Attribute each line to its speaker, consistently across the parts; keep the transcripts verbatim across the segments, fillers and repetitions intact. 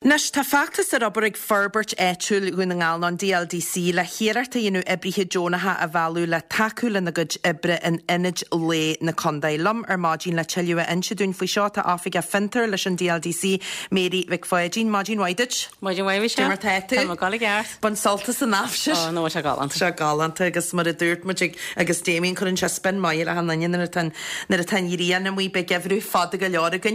Speaker 1: Nas tá factas ar obair Ferbert éitiúil gúna ngáil an D L D C le hiararta inú ibrithe Jonatha a bhálú le takeú le na gud ibre in inid le na condailum ar mágin le teiliú a insidún faoi seo tá áfig a fintar leis an D L D C Mary Vic Foyagin mágin waidid.
Speaker 2: Mágin waidid se?
Speaker 1: Mar teitú.
Speaker 2: Tá má gála gart.
Speaker 1: Ban saltas an afsis.
Speaker 2: Ó, nó se galant.
Speaker 1: Se galant agus mar a dúirt muid agus déimín chun se spin mail a hannain nar a tan írían na mí be gefrú fad go leoragain.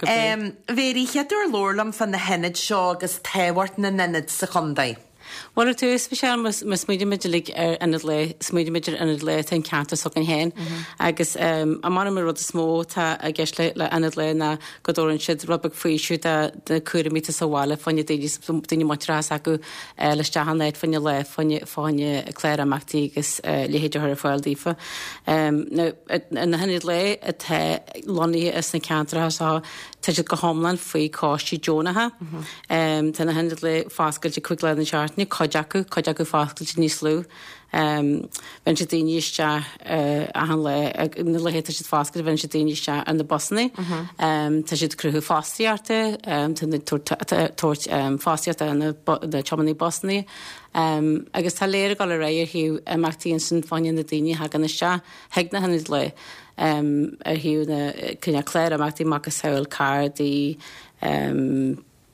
Speaker 1: Véri cheadú lórlam fan na henid seo agus téhhart na nenid sa chundai.
Speaker 2: Well tú spesial mas mas muide midilig ar anad le smuide midir anad le tan canta so an hen agus um, a man mar rud smó tá a gesle le anad le na godoran siid rubig faoisiú a de cuaramíta saháile fanne daine matras acu le stahannéid fanne le fanne fáine léir amachtaí agus lehéidir ar fáil dífa. Na henid le a the loní is na cantra sa tá go homlan faoi cáistí Jonatha. Tá na henid le fáscail de cuiig le an seartní cojacu cojacu fáscail níos lú. Um, ven sé daoine iste uh, a han le na lehéta si fáscail ven sé daoine iste an na bosnaí. Um, tá siad cruthú fástiíarte um, tá tuairt um, fástiíarte na teamaní bosnaí. Um, agus tá léir gáil a réir hiú amachtaíonn san fáin na daoine ha gan iste heag na hanid le um, a hiú na cynne léir amachtaí mac a saoil cardí um,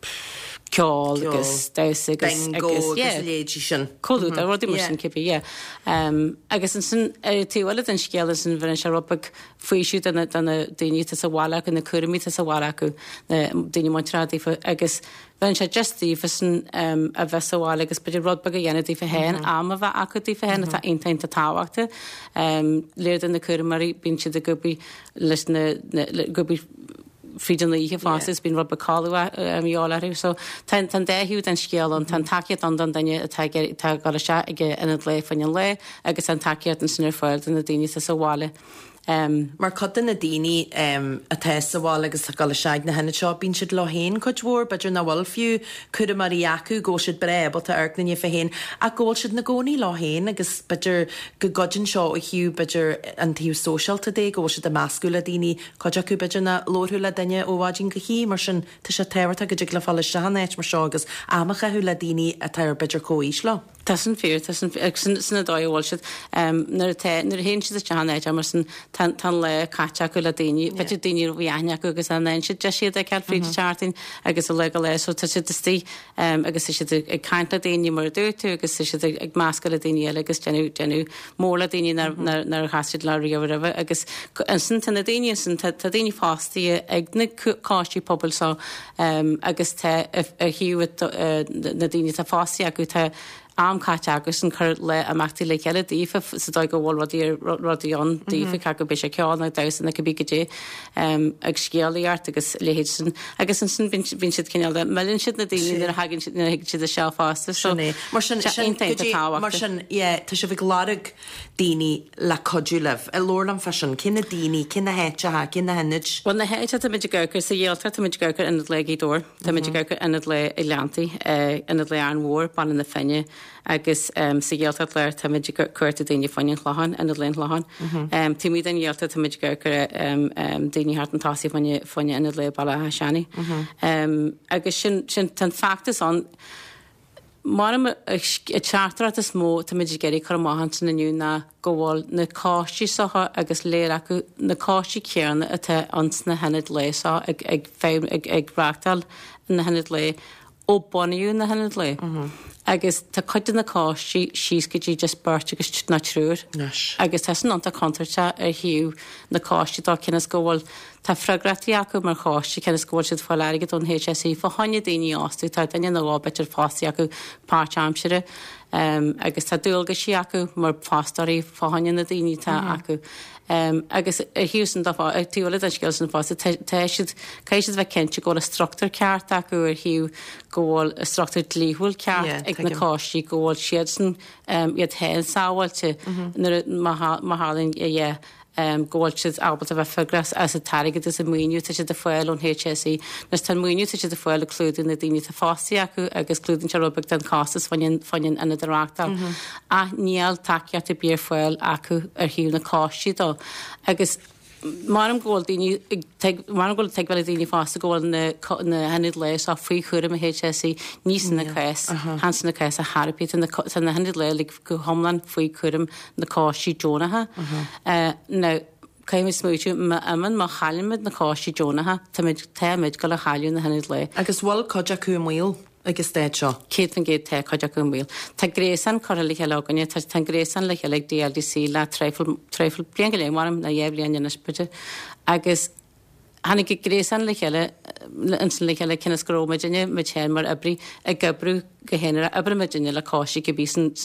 Speaker 2: ceol agus daus agus
Speaker 1: agus léidir sin.
Speaker 2: Colú a rudí mar sin cipi, yeah. Um, agus an sin tíhile an scéala san bhar an se rubag faoisiú dana daoine sa bhála go na cuaramíta sa bhála acu na daoine Montreal agus bhain se justífa san um, a bheith sa bhála agus beidir rudbag a dhéana dífa hen am a bheith acu dífa hen atá intainta táhaachta. Um, léir an na cuaramarí bín siad a gubi leis na gubi Fridan na ihe fásis bín rubba cáúa miálarú, so tan déhiú den scéal an tan takead an dan daine tá gála se ige inad le fain le agus an takead an sinir fáil na daine sa bhála. Um,
Speaker 1: Mar codan na daoine um, a tees bháil agus gal seid na hena seo bín siad le héin chuid mhór, beidir na bhfuil fiú chuda marí acu ggó siad breb a ar na fa héin a ggóil siad na gcónaí le héin agus beidir go godin seo a hiú beidir an tíú socialta dé ggó siad a máscúla daoine chuid acu beidir na lórthúla daine óhádín go hí mar sin tá sé téirta go dig le fáil sehannéit mar seo agus amacha thuúla daoine a teir beidir cóís le.
Speaker 2: Tá san fear, tá san sanna dáhil siad nar a hén siad a tehannéid mar san tan le caite go le daine, beidir daine bhíine agus an siad de siad a ceall fríd charting agus a le go leis, so tá siad istí agus siad ag caiint le daine mar dúirtú agus siad ag másca le daine eile agus genú genú móla daine nar chaid le riamh agus an san tanna daine san tá daine fástaí ag na cáistí pobl sa agus tá a hiú na daine tá fástaí acu tá am caite agus an chur le amachtaí le ceile dífa sa dá go bhil rodí rodíón dífa cha go bé sé ceánna dasanna go bígadé ag scéalaíart agus lehéid san agus an sin bhín siad cineal mellinn siad na daine ar hagann siad na siad a seá fásta so
Speaker 1: mar sin mar sin tá se bh glárig daoine le codúlah a lórlam fashion cinna daoine cinna héite ha cinna henid.
Speaker 2: Well na héite tá muidir gurgur sa dhéaltar tá muidir gurgur inad le gídór tá muidir gurgur inad le i leantaí inad le an mhór ban na fenne agus um, sa dhéalta leir tá muidir cuairta daoine fáin chláhan inad leon chláhan. Tí míad an dhéalta tá muidir gurgur daoine hart an tásaí fáine inad le bailthe seannaí. Agus sin tan factas an Mar a chartar a smó tá muidir geirí chu máhananta na nniu na go bhfuil na cáistí socha agus léir acu na cáistí cearna atá ans na henid léá ag ag féim ag ag bhreachtal na henid le ó bunaú na henid le. Agus tá chuide na cáistí síos go dtí just beirt agus na trúr. Agus tá san ananta contarte ar hiú na cáistí tá cinnas go bhfuil tá freigratí acu mar cháistí cinnas go bhfuil siad fáil aige don H S E fá tháinig daoine ástú tá daine na bhá beitir fásaí acu páirteamsire agus tá dúilga sí acu mar fástarí fáhaine na daoine tá acu. Um, agus a hiúsan dafa ag tíola an scéil san fásta teisiid caiisiid bheith cinnte go a structar ceart acu ar hiú gohfuil a structar dlíhúil ceart ag na cáistí gohfuil siad san iad héil sáhailte marthálinn é um, ggóil siad ábalt a bheith fugras as a tarigad is a muoinú tá siad a foiil ón H S E nas tan muoinú tá siad a foiil a clúdú na daoine tá fásaí acu agus clúdann se rubach den cástas fanin fanin ina doráachtal a níl takeart a bíar foiil acu ar hiú na cáistí dó agus Marm ggóil daoine mar ggóil teag bhile daoine fásta ggóil na henid leis á faoi chuir a H S E níos na cais, hans na cais a Harpí na henid le go homlan faoi chuirm na cáisí Jonatha. Now, Caim is smúitiú ma aman má chalimid na cáisí Jonatha, Táid téimiid go le chaú na henid le.
Speaker 1: Agus bhil coide acu mil agus téid seo.
Speaker 2: Céit an géad te coide acu mil. Tá gréasan choraí he leganine, tá tan gréasan le le D L D C le treifil blian go léhharm na dhéhlíon innaspute. Agus Hannig go gréasan le chéile insan le chéile cinna scrómaidine me chéan mar abrí a gabrú go héanaar abra maidine le cáisí go bí san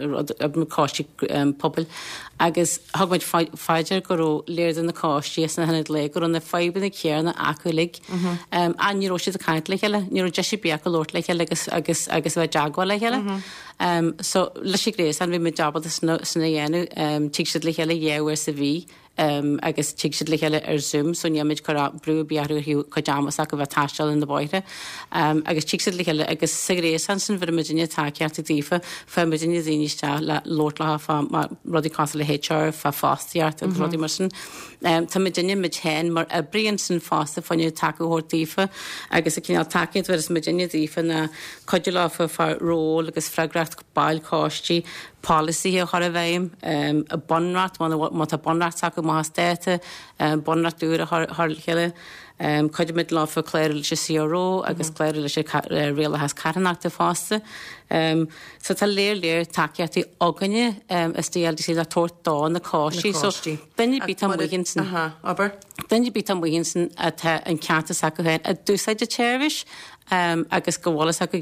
Speaker 2: cáisí pobl. Agus thugmaid fáidir go léir na cáisí na henad le go na fában na céarna aculig. A níró siad a caiint le chéile, níró de si bí go lót le chéile agus agus bheith deagá le chéile. So leis sé gréasan bhí me jobal sanna dhéanú tí siad le chéile dhéhhar sa bhí. Um, agus tí si le chéile ar zoom, so níimiid chu brú bearú hiú chuidemas a go bheith taiisteil in na báire. Um, agus tí si le chéile agus sigréasan san bhar muidirine takeíart a ddífa fe muidirine daoiste le lótlatha rudí cása le H R fa fástiart a rudí mar san. Um, tá muidirine me chéin mar a bríon san fásta fanniu takeúthir dífa agus a cinál takeíad bhar is muidirine dífa na coideláfa far ró agus freigracht bail cáistí policy a chor a bhéim, um, a bonrat, má a bonrat take má stéite, um, bonrat dúra har chéile, um, coide mid lá fa cléir le C R O agus cléir le réile has caranach de fásta. Um, so tá léir léir takeíartí aganine um, is D L D C le tóirt dá na cáisí. So benne bí tam muhinsan.
Speaker 1: Aha, aber?
Speaker 2: Benne bí tam muhinsan a tá an ceanta sa go héin a dúsaid de téirvis. Um, agus go bhlas a go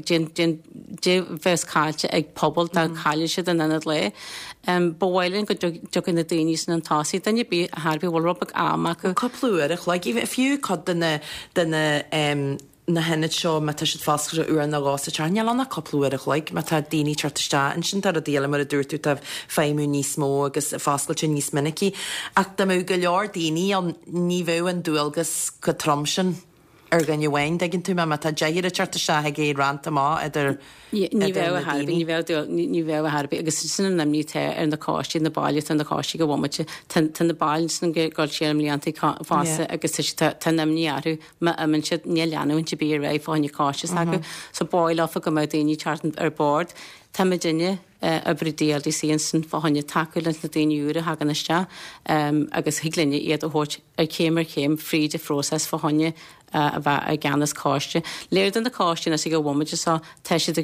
Speaker 2: dé bheits cáilte ag pobl dá chaile siad an anad le. Um, Bhhailinn go dúgan na daoine san an tásaí, danne bí a thbí bhil rob ag amach.
Speaker 1: Coplúirich, like, even if you cod duna um, na hennid seo me tá siad fáscar uair na gása tear neall anna coplúirich, like, me tá daoine chartiste an sin tar a déala mar a dúirtú tá féimú níos mó agus fáscailte níos minicí. Ach da mú go leor daoine an ní bheith an dúilgus go tromsin ar gan bhhain daginn tú me tá deir a charta se a gé ranta má idir
Speaker 2: ní bheith a Harbí, ní bheith a Harbí, agus sin na mní te ar na cáistí na bailile tan na cáistí go bhhaimete tan na bailin san gáil séar mlíanta fása agus tan na mníarú me amann siad ní leanúin te bí raibh fáinne cáiste acu, so báil áfa go mbeid daoine chartan ar bord. Tá me dinne a brí D L D C san fáinne takeúil na daoineúra hagan iste agus higlenne iad a thuirt ar céimar céim frí de frósas fáinne a bheith a gceannas cáiste. Léir den na cáiste na sig go bhhaimete sa teisiad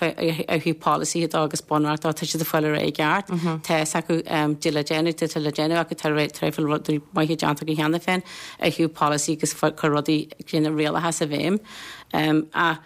Speaker 2: a hú policy hit agus bonart á teisiad a foiile a gceart, Teis acu diligénú te legénú acu tar treifil rudí maithe deanta go cheanna féin a hú policy agus chu rudaí clína réala has a bhéim. A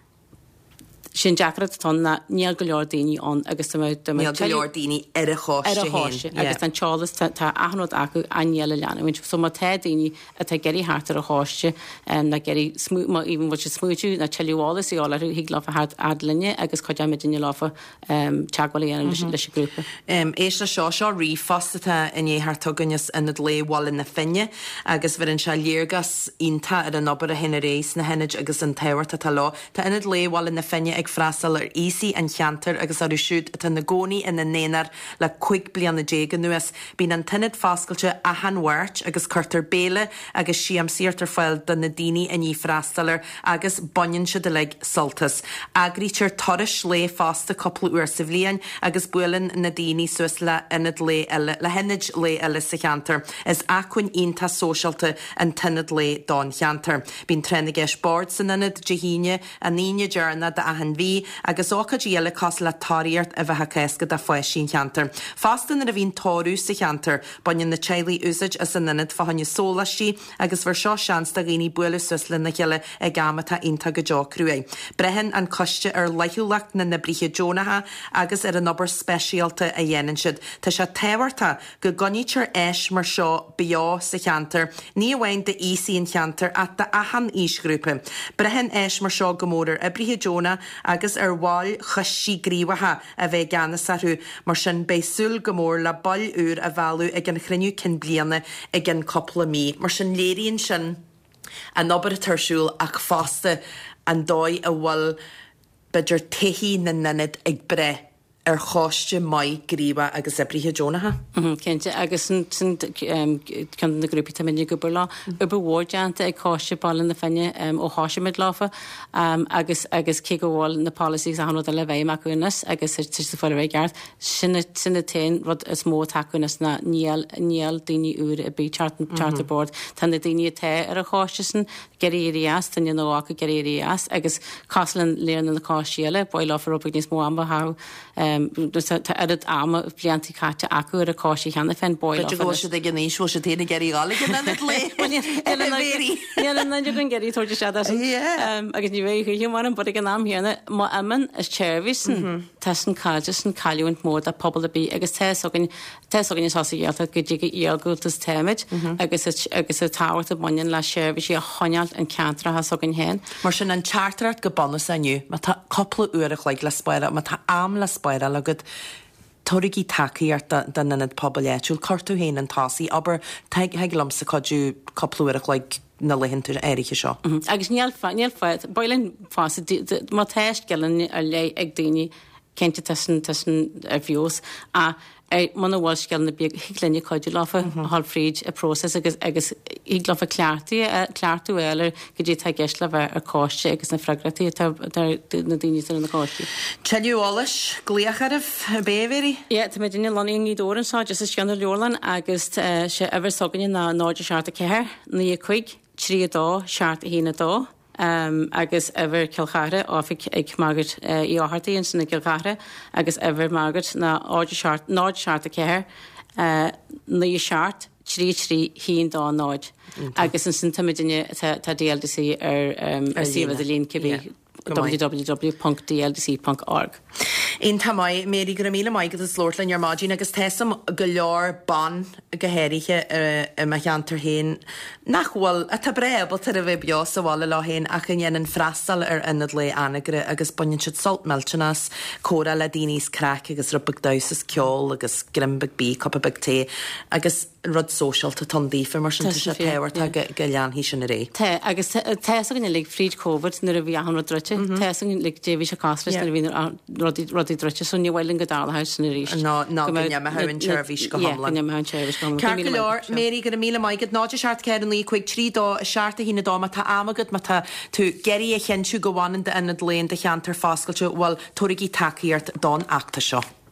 Speaker 2: sin deacrat tá na níl go leor daoine an agus
Speaker 1: níl go leor daoine ar a cháiste
Speaker 2: agus an Charles tá ahanód acu aníile leanúint, so má té daoine a tá geirí háart ar a cháiste na geirí smú má even bhil se smúitiú na teúhálas í álarú hiag láfa hart adlinne agus chuide me duine láfa teagháil anam leis grúpa.
Speaker 1: Éis le seo seo rí fastata in éthart tugannas in léháil in na finne agus bhar an se léirgas ínta ar an obair a hinna rééis na henid agus an téhairt a lá Tá inad léháil in na finne ag frasal ar ísí an cheantar agus arú siúd a tan na gcónaí in na néanaar le chuig bliana dégan nuas bín an tinad fáscailte a hanhairt agus chuirtar béle agus siam siartar foiil don na daoine in ní frastalar agus banin se de le soltas. Agrítear toris lé fásta coppla uair sa bhliain agus bualann na daoine suas le inad lé eile le henid lé eile sa cheantar. Is acuin ionta sóisialta an tinad lé don cheantar. Bín trenna gceis bord san inad de híine a níine dearna de ahan bhí agus ócha díala cos le táíart a bheitcha céisca de foiis sin cheantar. Fastan ar a bhín tóú sa cheantar, bain na tealaí úsaid as an inad fahanne sólasí agus bhar seo seans de rií buala susla na cheile ag gamata inta go deá cruúé. Brehan an coiste ar leithúlacht na na brithe Jonatha agus ar an obair speisialta a dhéanaan siad. Tá se téhairta go gonítear éis mar seo beá sa cheantar, ní bhhain de ísí an cheantar a de ahan ísgrúpa. Brehan éis mar seo gomórir a brithe Jonah agus ar bháil chusí gríomhatha a bheith ganas arú mar sin béisúil gomór le ball úr a bhhealú ag an chruinniú cin bliana ag an coppla mí. Mar sin léiríonn sin an obair a tarsúil ach fásta an dóid a bhfuil beidir taithí na nanad ag bre ar choiste mai gríba agus ebrithe Jonatha.
Speaker 2: Kente agus kan na grúpi tá minnig gobar lá über bhórdeanta ag choiste ball na fenne ó háisiid láfa agus agus cé goháil na policies a han le bhéim acunas agus tu fá ré gart sinna sinna te rud is mó takeúnas na níal níal daoine úr a bí charterboard tá na daoine te ar a choistesan geías tan nóá go geías agus caslan léan na cáisiile boi lá op níos mó amba ha edit am blianttí caite acu ar a cáisi cheanna fen boi
Speaker 1: go se gnééis se téna geí gála
Speaker 2: le gon geí tuairte se agus ní bhéh chu mar an bud an am héanana má amman is chairhísan te an cáide san caiúint mód a pobl a bí agus te tegan is hasíalta go dtí íalgúiltas téimiid agus agus a táhairt a bain le séirhí a chonealt an cantra has sogan hen.
Speaker 1: Mar sin an chartart go bonus aniu, má tá coppla uach le le spáire, má tá am le spáire agad torigí takeí ar den nannad poblléúil cartú héin an tasí, aber heiglam sa codú coppluach le na lehinú éiriche seo.
Speaker 2: Agus níl fáid, bailinn fása má teist gellan ar lei ag daoine cente tasan ar bhios a mana bháil ceall na bí higlenne coidir láfa hallfríd a próses agus agus íglafa cleartí cleartú eir go dtí te geist le bheith ar cáiste agus na freigratí na daine na cáistí.
Speaker 1: Teúálas glíocharh béhéirí?
Speaker 2: Ié, Tá mé duine laíon í dóran sá just is ceanna leorlan agus sé ever soganine na náidir seart a ceir na chuig trí dá seart a hína dá. Um, agus ever kilchare áfik ag magad uh, í áhartaíon sanna kilchare agus ever magad na áidir seart náid seart a ceir uh, na í seart trí trí hín dá náid agus an sin tamidine tá D L D C ar um, ar siomh a lín cibí w w w dot d l d c dot org.
Speaker 1: Ein tá mai méri go míle mai go a slóirlainn ar mágin agus tesam go leor ban gohéiriche a me cheantar héin nachhfuil a tá brébal tar a bheith beá sa bhála lá héin ach an dhéanaan freistal ar inad le anagre agus buinn siad saltmeltenas córa le daoníos crack agus rubag dausas ceol agus grimbag bí copabag té agus rud social tá tondífa mar sin sé péhar tá go lean hí sin a ré.
Speaker 2: Tá agus te gan lig fríd COVID nar a bhí an drute, te lig déhí se cáslas na bhí rodí drute son bhhailin go dáhaid na rí.
Speaker 1: ná ná me hain seirbhís go hamlan. Car go leor méri go míle maigad náidir seart ceir an lí chuig trí dá searta hína dáma tá amagad má tá tú geirí a cheanú go bhhain de inad léon de cheantar fáscailte bhil tuaigí takeíart dá achta seo.